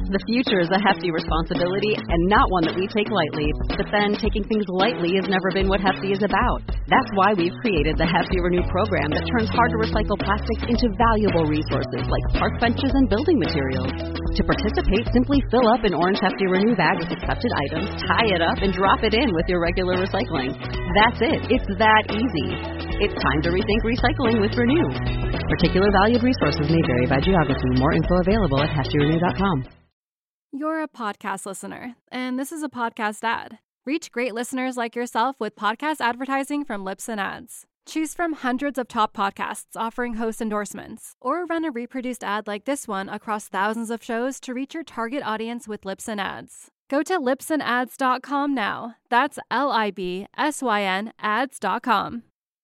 The future is a hefty responsibility and not one that we take lightly. But then taking things lightly has never been what Hefty is about. That's why we've created the Hefty Renew program that turns hard-to-recycle plastics into valuable resources like park benches and building materials. To participate, simply fill up an orange Hefty Renew bag with accepted items, tie it up, and drop it in with your regular recycling. That's it. It's that easy. It's time to rethink recycling with Renew. Particular valued resources may vary by geography. More info available at heftyrenew.com. You're a podcast listener, and this is a podcast ad. Reach great listeners like yourself with podcast advertising from Libsyn Ads. Choose from hundreds of top podcasts offering host endorsements, or run a reproduced ad like this one across thousands of shows to reach your target audience with Libsyn Ads. Go to libsynads.com now. That's LIBSYN ads.com.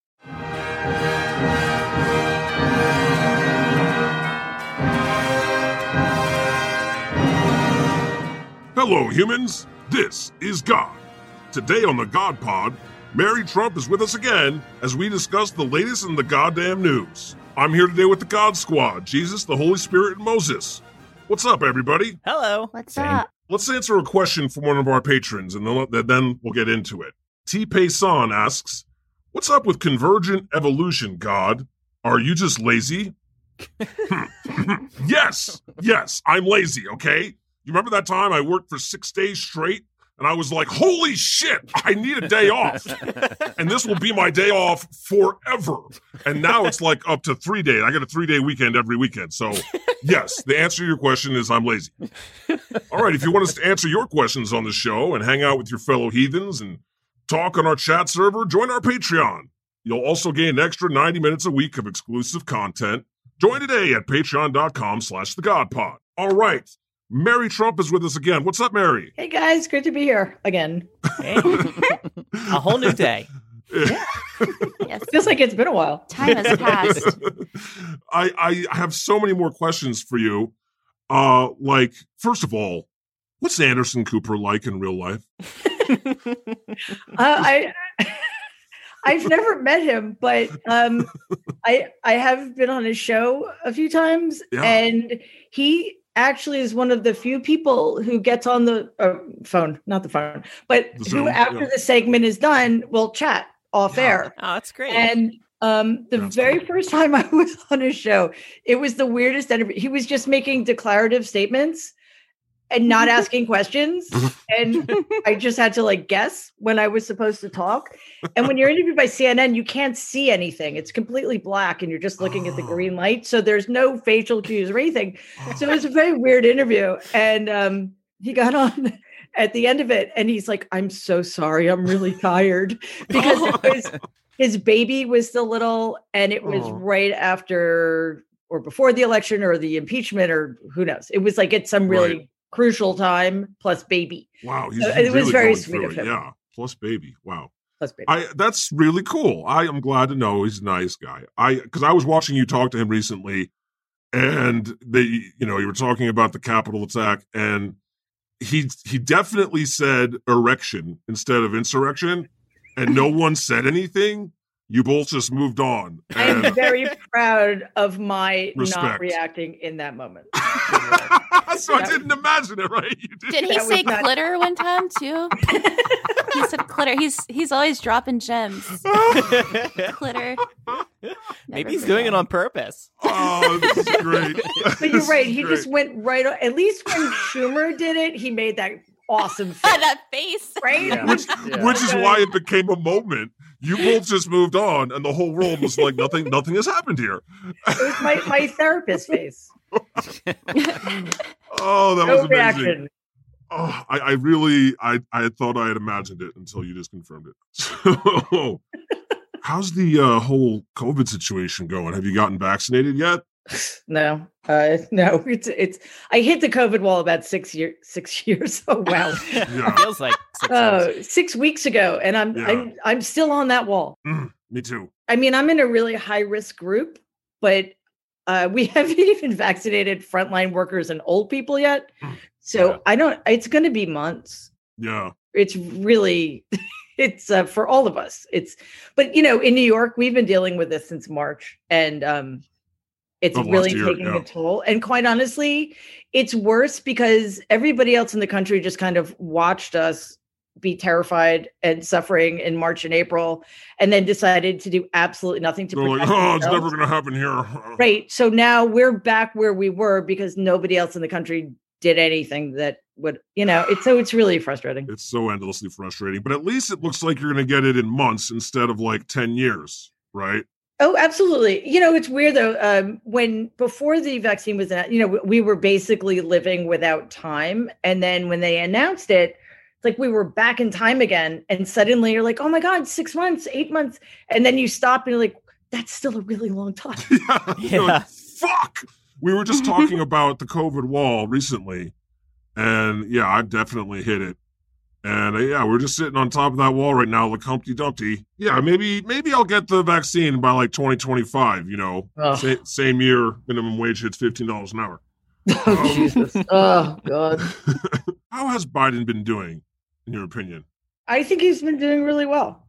Hello, humans. This is God. Today on the God Pod, Mary Trump is with us again as we discuss the latest in the goddamn news. I'm here today with the God Squad, Jesus, the Holy Spirit, and Moses. What's up, everybody? Hello. What's up? Let's answer a question from one of our patrons, and then we'll get into it. T. San asks, what's up with convergent evolution, God? Are you just lazy? Yes, I'm lazy, okay? You remember that time I worked for 6 days straight? And I was like, holy shit, I need a day off. And this will be my day off forever. And now it's like up to 3 days. I get a 3-day weekend every weekend. So, yes, the answer to your question is I'm lazy. All right, if you want us to answer your questions on the show and hang out with your fellow heathens and talk on our chat server, join our Patreon. You'll also gain an extra 90 minutes a week of exclusive content. Join today at patreon.com/thegodpod. All right. Mary Trump is with us again. What's up, Mary? Hey, guys. Good to be here again. Hey. A whole new day. Yeah. Yes. Feels like it's been a while. Time has passed. I have so many more questions for you. First of all, what's Anderson Cooper like in real life? I've never met him, but I have been on his show a few times, and he actually is one of the few people who gets on the phone, not the phone, but who after the segment is done will chat off air. Oh, that's great. And the very first time I was on his show, it was the weirdest interview. He was just making declarative statements and not asking questions. And I just had to guess when I was supposed to talk. And when you're interviewed by CNN, you can't see anything. It's completely black and you're just looking at the green light. So there's no facial cues or anything. So it was a very weird interview. And he got on at the end of it and he's like, I'm so sorry. I'm really tired because his baby was still little and it was right after or before the election or the impeachment or who knows. It was it's some really crucial time plus baby. Wow. It was very sweet of him. Yeah. Plus baby. Wow. Plus baby. That's really cool. I am glad to know he's a nice guy. Because I was watching you talk to him recently and you were talking about the Capitol attack and he definitely said erection instead of insurrection and no one said anything. You both just moved on. I am very proud of my not reacting in that moment. So I didn't imagine it, right? Did he say clitter one time too? He said clitter. He's always dropping gems. Clitter. Maybe he's doing it on purpose. Oh, this is great. But you're right. He just went right on. At least when Schumer did it, he made that awesome face. That face. Right? Yeah. Which is why it became a moment. You both just moved on, and the whole world was like, nothing has happened here. It was my therapist face. Oh, that was amazing. Reaction. Oh, I thought I had imagined it until you just confirmed it. So, how's the whole COVID situation going? Have you gotten vaccinated yet? No. It's. I hit the COVID wall about 6 years. Oh wow. Yeah. It feels like 6 years. 6 weeks ago, and I'm still on that wall. Me too. I mean, I'm in a really high risk group, but we haven't even vaccinated frontline workers and old people yet. So it's going to be months. Yeah. It's really, it's for all of us. But in New York, we've been dealing with this since March and It's really taking a toll. And quite honestly, it's worse because everybody else in the country just kind of watched us be terrified and suffering in March and April, and then decided to do absolutely nothing to protect themselves. It's never going to happen here. Right. So now we're back where we were because nobody else in the country did anything that would, it's really frustrating. It's so endlessly frustrating, but at least it looks like you're going to get it in months instead of like 10 years, right? Oh, absolutely. It's weird though. Before the vaccine was announced, we were basically living without time. And then when they announced it, it's like we were back in time again. And suddenly you're like, oh my God, 6 months, 8 months. And then you stop and you're like, that's still a really long time. Yeah. Like, fuck. We were just talking about the COVID wall recently. And yeah, I definitely hit it. And we're just sitting on top of that wall right now, like Humpty Dumpty. Yeah, maybe I'll get the vaccine by like 2025, Same year, minimum wage hits $15 an hour. Oh, Jesus. Oh, God. How has Biden been doing, in your opinion? I think he's been doing really well.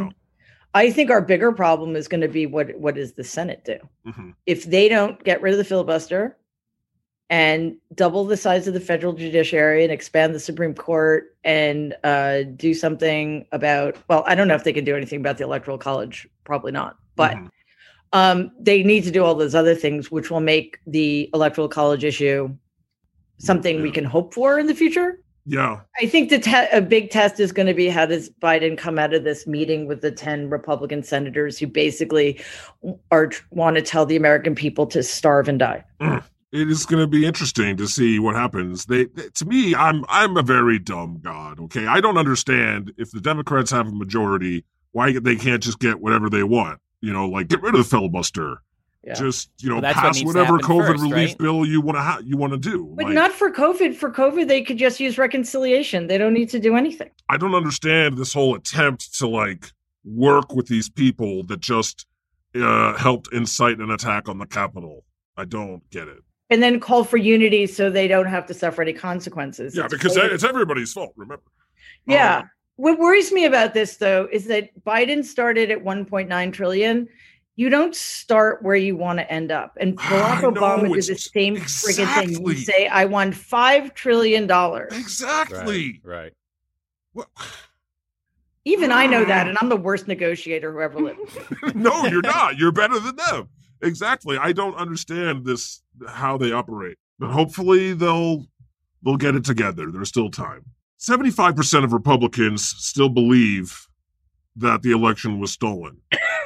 I think our bigger problem is going to be what does the Senate do? Mm-hmm. If they don't get rid of the filibuster and double the size of the federal judiciary and expand the Supreme Court and do something about, well, I don't know if they can do anything about the Electoral College. Probably not. But they need to do all those other things, which will make the Electoral College issue something we can hope for in the future. Yeah. I think a big test is going to be how does Biden come out of this meeting with the 10 Republican senators who basically want to tell the American people to starve and die. It is going to be interesting to see what happens. To me, I'm a very dumb god. Okay, I don't understand if the Democrats have a majority, why they can't just get whatever they want. Like get rid of the filibuster. Yeah. Just pass whatever COVID relief bill you want to do. But not for COVID. For COVID, they could just use reconciliation. They don't need to do anything. I don't understand this whole attempt to work with these people that just helped incite an attack on the Capitol. I don't get it. And then call for unity so they don't have to suffer any consequences. Yeah, because it's everybody's fault, remember? Yeah. What worries me about this, though, is that Biden started at $1.9 trillion. You don't start where you want to end up. And Barack Obama did the same friggin' thing. You say, I want $5 trillion. Exactly. Right. Well, even I know that, and I'm the worst negotiator who ever lived. No, you're not. You're better than them. Exactly. I don't understand how they operate, but hopefully they'll get it together. There's still time. 75% of Republicans still believe that the election was stolen.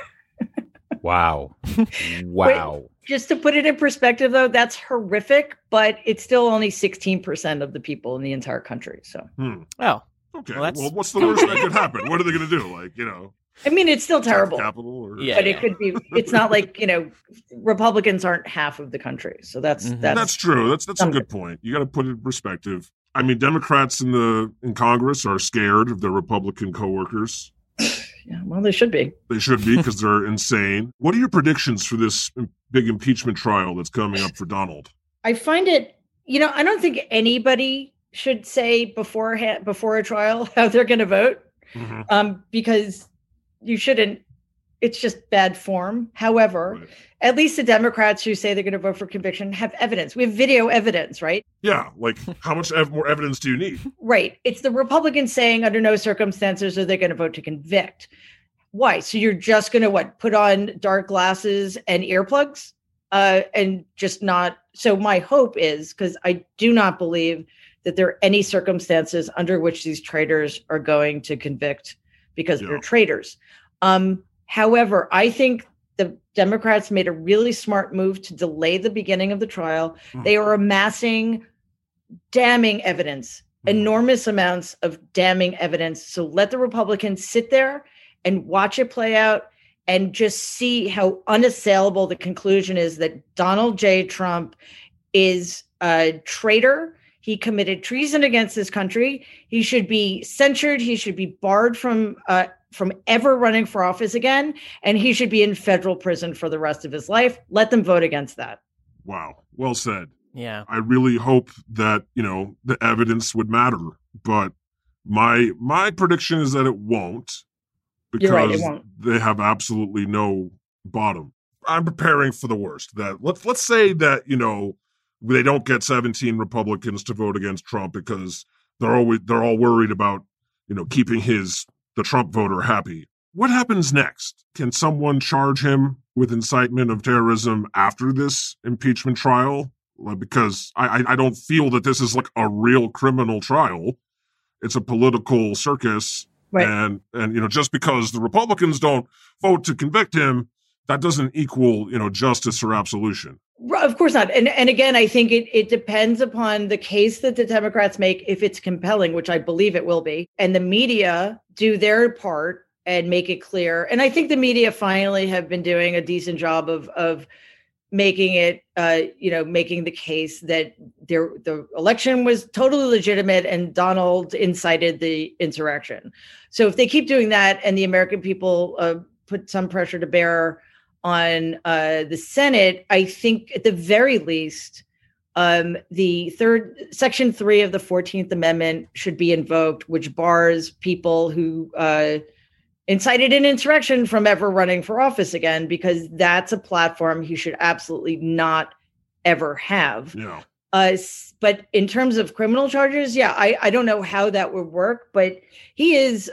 Wow. But just to put it in perspective, though, that's horrific, but it's still only 16% of the people in the entire country. So, Oh, okay. Well, what's the worst that could happen? What are they going to do? I mean, it's still terrible. But it could be. It's not like Republicans aren't half of the country, so that's true. That's a good point. You got to put it in perspective. I mean, Democrats in Congress are scared of their Republican coworkers. Yeah, well, they should be. They should be because they're insane. What are your predictions for this big impeachment trial that's coming up for Donald? I find it. I don't think anybody should say before a trial how they're going to vote, because you shouldn't. It's just bad form. However, at least the Democrats who say they're going to vote for conviction have evidence. We have video evidence, right? Yeah. Like, how much more evidence do you need? Right. It's the Republicans saying under no circumstances are they going to vote to convict. Why? So you're just going to put on dark glasses and earplugs and just not. So my hope is, because I do not believe that there are any circumstances under which these traitors are going to convict because they're traitors. However, I think the Democrats made a really smart move to delay the beginning of the trial. They are amassing damning evidence, enormous amounts of damning evidence. So let the Republicans sit there and watch it play out and just see how unassailable the conclusion is that Donald J. Trump is a traitor. He committed treason against this country. He should be censured. He should be barred from ever running for office again. And he should be in federal prison for the rest of his life. Let them vote against that. Wow. Well said. Yeah. I really hope that, the evidence would matter. But my prediction is that it won't, because You're right, it won't. They have absolutely no bottom. I'm preparing for the worst. That let's say that, they don't get 17 Republicans to vote against Trump because they're all worried about, keeping the Trump voter happy. What happens next? Can someone charge him with incitement of terrorism after this impeachment trial? Because I don't feel that this is like a real criminal trial. It's a political circus. Right. And just because the Republicans don't vote to convict him, that doesn't equal, justice or absolution. Of course not. And again, I think it depends upon the case that the Democrats make, if it's compelling, which I believe it will be, and the media do their part and make it clear. And I think the media finally have been doing a decent job of making it, making the case that the election was totally legitimate and Donald incited the insurrection. So if they keep doing that and the American people put some pressure to bear on the Senate, I think at the very least, the Section 3 of the 14th Amendment should be invoked, which bars people who incited an insurrection from ever running for office again, because that's a platform he should absolutely not ever have. Yeah. But in terms of criminal charges, I don't know how that would work, but he is,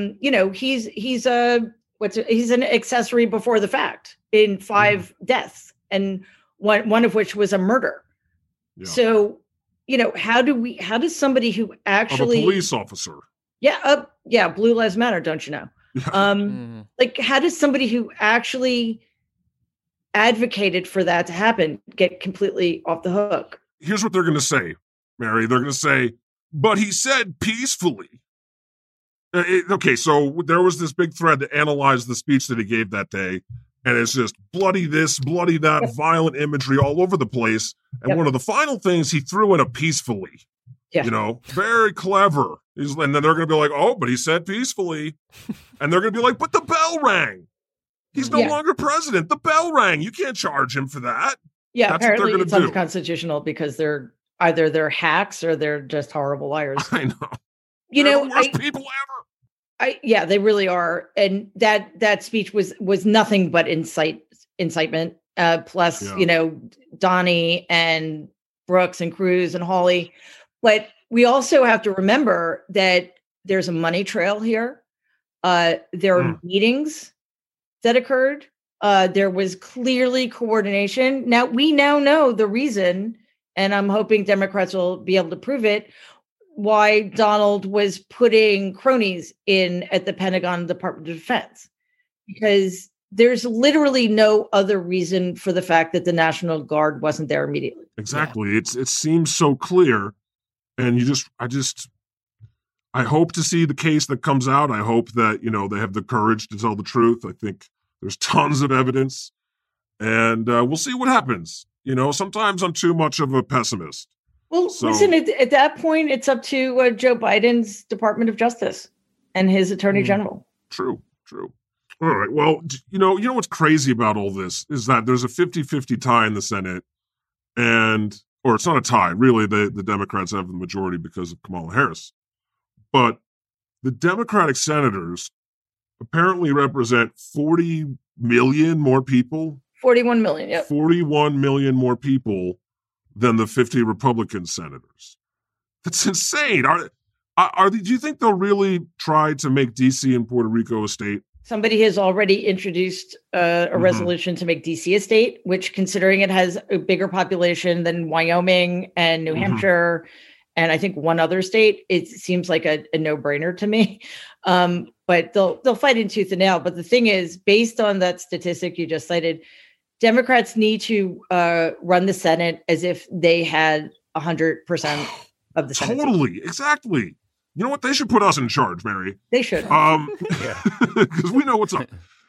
he's an accessory before the fact in 5 deaths, and one of which was a murder. Yeah. So, how does somebody who actually a police officer? Yeah. Blue Lives Matter. Don't you know? How does somebody who actually advocated for that to happen get completely off the hook? Here's what they're going to say, Mary. They're going to say, but he said peacefully. Okay, so there was this big thread to analyze the speech that he gave that day, and it's just bloody this, bloody that, violent imagery all over the place. And one of the final things he threw in a peacefully. Yeah. Very clever. And then they're going to be like, oh, but he said peacefully. And they're going to be like, but the bell rang. He's no longer president. The bell rang. You can't charge him for that. Yeah, that's apparently it's unconstitutional because they're hacks or they're just horrible liars. I know. They're the worst people ever. They really are. And that speech was nothing but incitement. Plus, Donnie and Brooks and Cruz and Hawley. But we also have to remember that there's a money trail here. There are meetings that occurred. There was clearly coordination. Now, we know the reason, and I'm hoping Democrats will be able to prove it, why Donald was putting cronies in at the Pentagon Department of Defense. Because there's literally no other reason for the fact that the National Guard wasn't there immediately. Exactly. Yeah. It seems so clear. And I hope to see the case that comes out. I hope that, they have the courage to tell the truth. I think there's tons of evidence, and we'll see what happens. Sometimes I'm too much of a pessimist. Well, listen, at that point, it's up to Joe Biden's Department of Justice and his Attorney General. True. All right. Well, what's crazy about all this is that there's a 50-50 tie in the Senate, or it's not a tie. Really, the Democrats have the majority because of Kamala Harris. But the Democratic senators apparently represent 40 million more people. 41 million, yep. 41 million more people than the 50 Republican senators. That's insane. Do you think they'll really try to make D.C. and Puerto Rico a state? Somebody has already introduced a resolution to make D.C. a state, which, considering it has a bigger population than Wyoming and New Hampshire, and I think one other state, it seems like a no-brainer to me. But they'll fight in tooth and nail. But the thing is, based on that statistic you just cited, Democrats need to run the Senate as if they had 100% of the Senate. Totally, exactly. You know what? They should put us in charge, Mary. They should. Because we know what's up.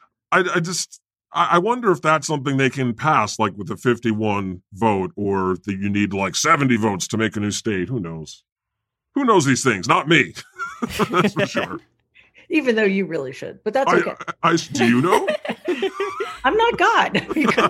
I wonder if that's something they can pass, like with a 51 vote, or that you need like 70 votes to make a new state. Who knows? Who knows these things? Not me. That's for sure. Even though you really should, but that's okay. Do you know? I'm not God.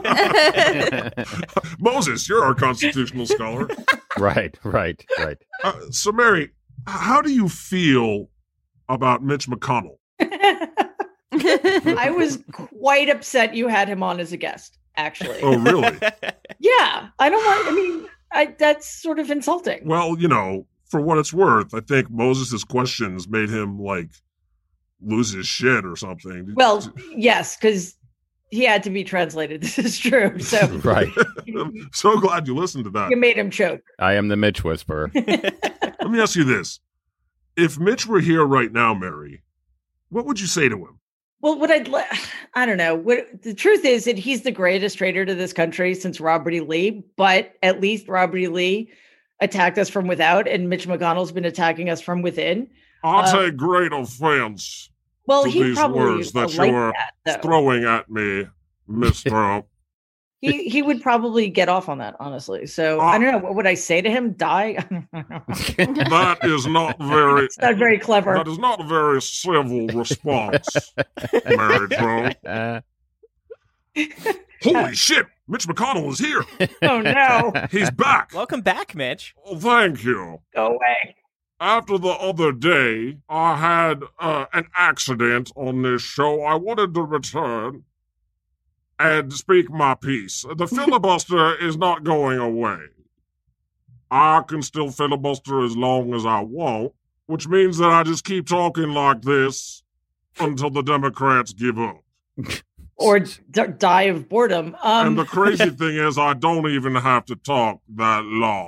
Moses, you're our constitutional scholar. Right. So, Mary, how do you feel about Mitch McConnell? I was quite upset you had him on as a guest. actually. Oh, really? Yeah, I don't like. I mean, that's sort of insulting. Well, for what it's worth, I think Moses' questions made him like lose his shit or something. Well, yes, because he had to be translated. This is true. So Right. I'm so glad you listened to that. you made him choke. I am the Mitch Whisperer. Let me ask you this. If Mitch were here right now, Mary, what would you say to him? Well, I don't know. The truth is that he's the greatest traitor to this country since Robert E. Lee, but at least Robert E. Lee attacked us from without, and Mitch McConnell's been attacking us from within. I'll take great offense Well, to he these probably words that like you are that, though. throwing at me, Miss Trump. He would probably get off on that, honestly. So I don't know. What would I say to him? Die? That is not very... It's not very clever. That is not a very civil response, Mary Trump. Holy shit! Mitch McConnell is here. Oh, no. He's back. Welcome back, Mitch. Oh, thank you. Go away. After the other day, I had an accident on this show. I wanted to return and speak my piece. The filibuster is not going away. I can still filibuster as long as I want, which means that I just keep talking like this until the Democrats give up. Or die of boredom. And the crazy thing is, I don't even have to talk that long.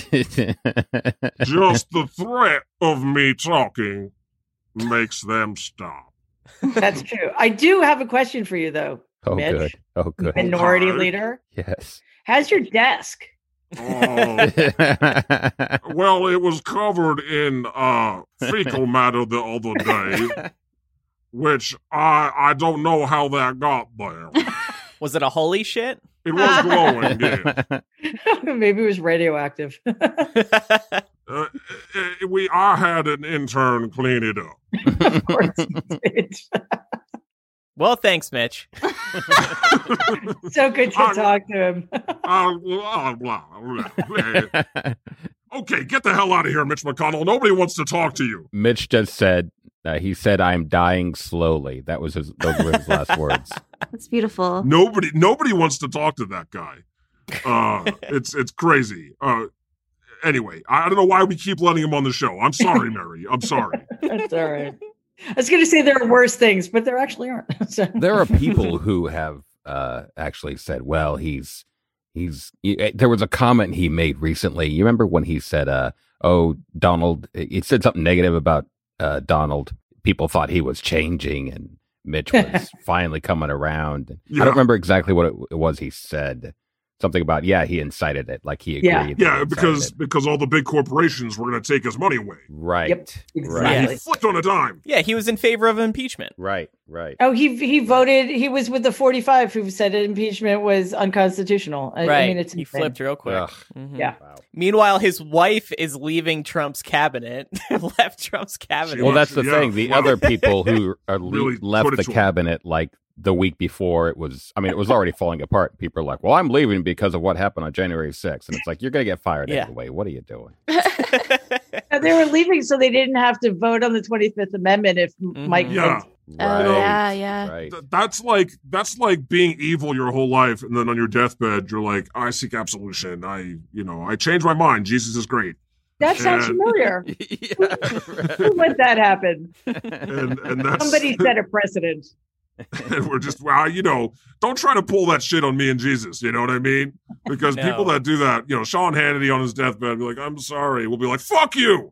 Just the threat of me talking makes them stop. That's true. I do have a question for you, though. Oh, Mitch, good. Oh, good. Minority Okay. Leader. Yes. How's your desk? Oh, well, it was covered in fecal matter the other day, which I don't know how that got there. Was it a holy shit? It was glowing, yeah. Maybe it was radioactive. I had an intern clean it up. Of course you did. Well, thanks, Mitch. So good to talk to him. Okay, get the hell out of here, Mitch McConnell. Nobody wants to talk to you. Mitch just said, he said, "I'm dying slowly." Those were his last words. That's beautiful. Nobody wants to talk to that guy. It's crazy. Anyway, I don't know why we keep letting him on the show. I'm sorry, Mary. I'm sorry. That's all right. I was going to say there are worse things, but there actually aren't. So. There are people who have actually said, well, there was a comment he made recently. You remember when he said, Donald, he said something negative about Donald. People thought he was changing and Mitch was finally coming around. Yeah. I don't remember exactly what it was he said. Something about, he incited it. Like he agreed. Yeah, because all the big corporations were going to take his money away. Right. Yep, exactly. Right. He flipped on a dime. Yeah, he was in favor of impeachment. Right. Oh, he voted. He was with the 45 who said impeachment was unconstitutional. Right. I mean, he flipped real quick. Mm-hmm. Yeah. Wow. Meanwhile, his wife is leaving Trump's cabinet. Left Trump's cabinet. Well, that's the thing. The other people who are Really left the cabinet like the week before it was already falling apart. People are like, well, I'm leaving because of what happened on January 6th. And it's like, you're going to get fired anyway. What are you doing? They were leaving so they didn't have to vote on the 25th Amendment if Mike. Yeah. Yeah. Right. That's like being evil your whole life, and then on your deathbed, you're like, I seek absolution. I changed my mind. Jesus is great. That sounds familiar. Who let that happen? And that's Somebody set a precedent. And we're just, don't try to pull that shit on me and Jesus. You know what I mean? Because people that do that, Sean Hannity on his deathbed, be like, I'm sorry. We'll be like, fuck you.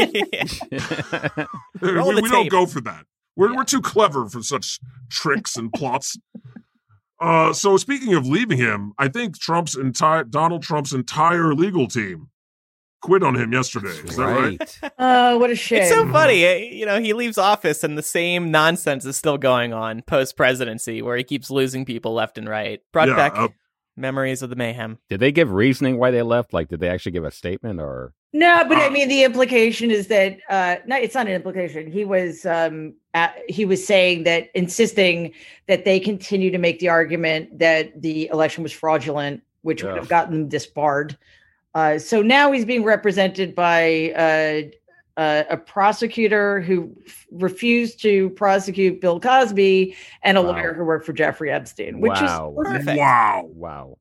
we don't go for that. We're too clever for such tricks and plots. So speaking of leaving him, I think Donald Trump's entire legal team quit on him yesterday. Is that right? Oh, what a shame. It's so funny. He leaves office and the same nonsense is still going on post-presidency where he keeps losing people left and right. Brought back memories of the mayhem. Did they give reasoning why they left? Like, did they actually give a statement or? No, but I mean, the implication is that, no, it's not an implication. He was saying that, insisting that they continue to make the argument that the election was fraudulent, which would have gotten them disbarred. So now he's being represented by a prosecutor who refused to prosecute Bill Cosby, and a lawyer who worked for Jeffrey Epstein, which is perfect. Wow.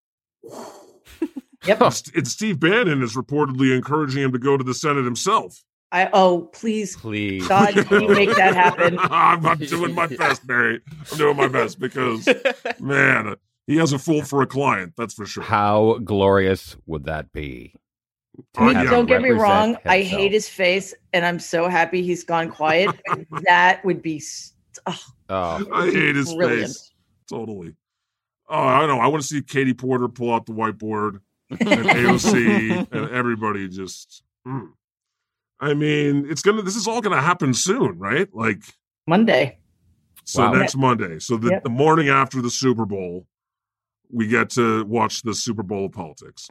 Yep. And Steve Bannon is reportedly encouraging him to go to the Senate himself. Please, God, can you make that happen? I'm doing my best, Mary. I'm doing my best because, man, he has a fool for a client. That's for sure. How glorious would that be? Don't get me wrong. I hate his face, and I'm so happy he's gone quiet. That would be. I hate his face. Totally. Oh, I don't know. I want to see Katie Porter pull out the whiteboard and AOC and everybody just. I mean, this is all gonna happen soon, right? Like Monday. So next Monday. So the morning after the Super Bowl, we get to watch the Super Bowl of politics.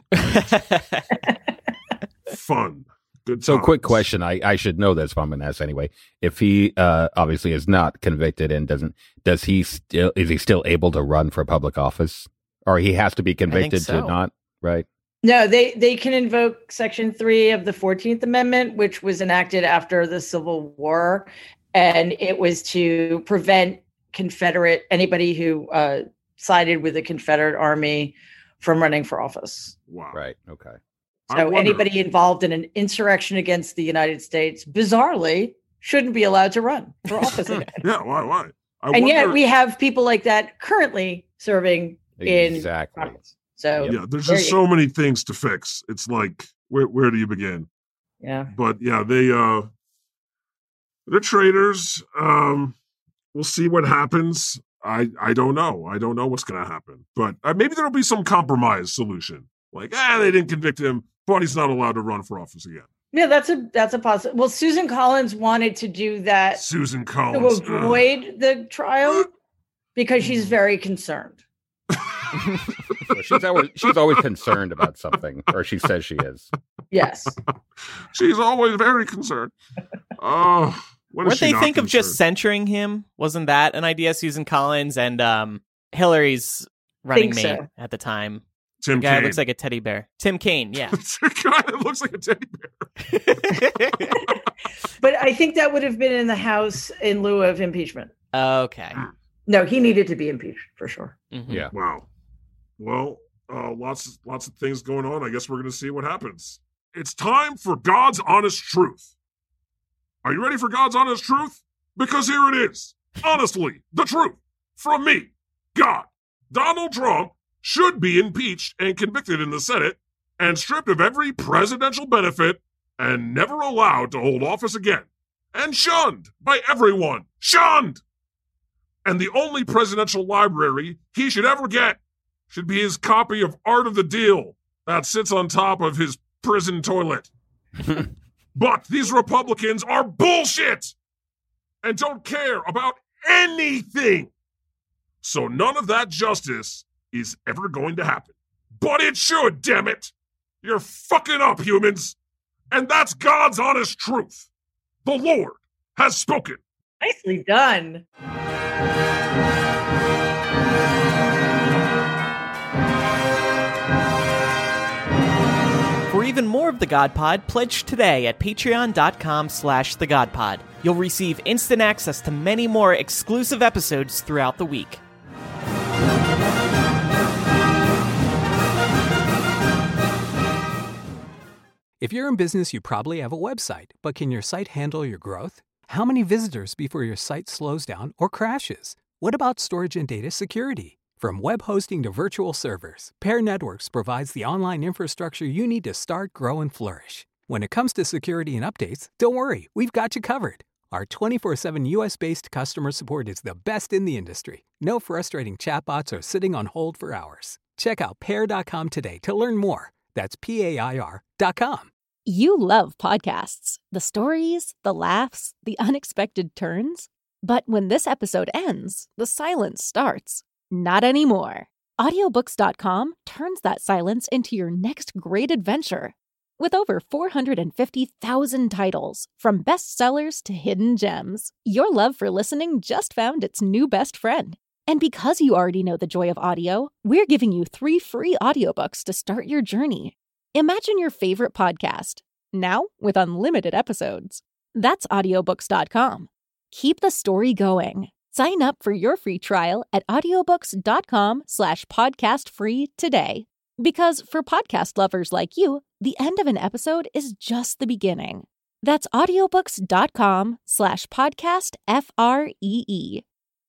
Fun. Good times. So quick question. I should know this, but I'm going to ask anyway. If he obviously is not convicted and is he still able to run for public office? Or he has to be convicted to not, right? No, they can invoke Section 3 of the 14th Amendment, which was enacted after the Civil War. And it was to prevent anybody who sided with the Confederate Army from running for office. Wow. Right. Okay. So anybody involved in an insurrection against the United States, bizarrely, shouldn't be allowed to run for office again. Yeah, why? Yet we have people like that currently serving in Congress. So there's just so many things to fix. It's like, where do you begin? Yeah. But yeah, they're traitors. We'll see what happens. I don't know. I don't know what's going to happen. But maybe there'll be some compromise solution. Like, they didn't convict him, but he's not allowed to run for office again. Yeah, that's a possible. Well, Susan Collins wanted to do that. Susan Collins to avoid the trial because she's very concerned. Well, she's always concerned about something, or she says she is. Yes, she's always very concerned. Weren't they think of just censuring him? Wasn't that an idea? Susan Collins and Hillary's running mate at the time. Tim Kaine. Guy looks like a teddy bear. Tim Kaine, yeah. The guy that looks like a teddy bear. But I think that would have been in the House in lieu of impeachment. Okay. No, he needed to be impeached for sure. Mm-hmm. Yeah. Wow. Well, lots of things going on. I guess we're going to see what happens. It's time for God's honest truth. Are you ready for God's honest truth? Because here it is. Honestly, the truth from me, God. Donald Trump should be impeached and convicted in the Senate and stripped of every presidential benefit and never allowed to hold office again. And shunned by everyone. Shunned! And the only presidential library he should ever get should be his copy of Art of the Deal that sits on top of his prison toilet. But these Republicans are bullshit and don't care about anything. So none of that justice is ever going to happen. But it should, damn it. You're fucking up, humans. And that's God's honest truth. The Lord has spoken. Nicely done. For even more of The God Pod, pledge today at patreon.com/thegodpod. You'll receive instant access to many more exclusive episodes throughout the week. If you're in business, you probably have a website, but can your site handle your growth? How many visitors before your site slows down or crashes? What about storage and data security? From web hosting to virtual servers, Pair Networks provides the online infrastructure you need to start, grow, and flourish. When it comes to security and updates, don't worry, we've got you covered. Our 24/7 US-based customer support is the best in the industry. No frustrating chatbots or sitting on hold for hours. Check out Pair.com today to learn more. That's PAIR.com. You love podcasts. The stories, the laughs, the unexpected turns. But when this episode ends, the silence starts. Not anymore. Audiobooks.com turns that silence into your next great adventure. With over 450,000 titles, from bestsellers to hidden gems, your love for listening just found its new best friend. And because you already know the joy of audio, we're giving you 3 free audiobooks to start your journey. Imagine your favorite podcast, Now with unlimited episodes. That's audiobooks.com. Keep the story going. Sign up for your free trial at audiobooks.com/podcastfree today. Because for podcast lovers like you, the end of an episode is just the beginning. That's audiobooks.com/podcastfree.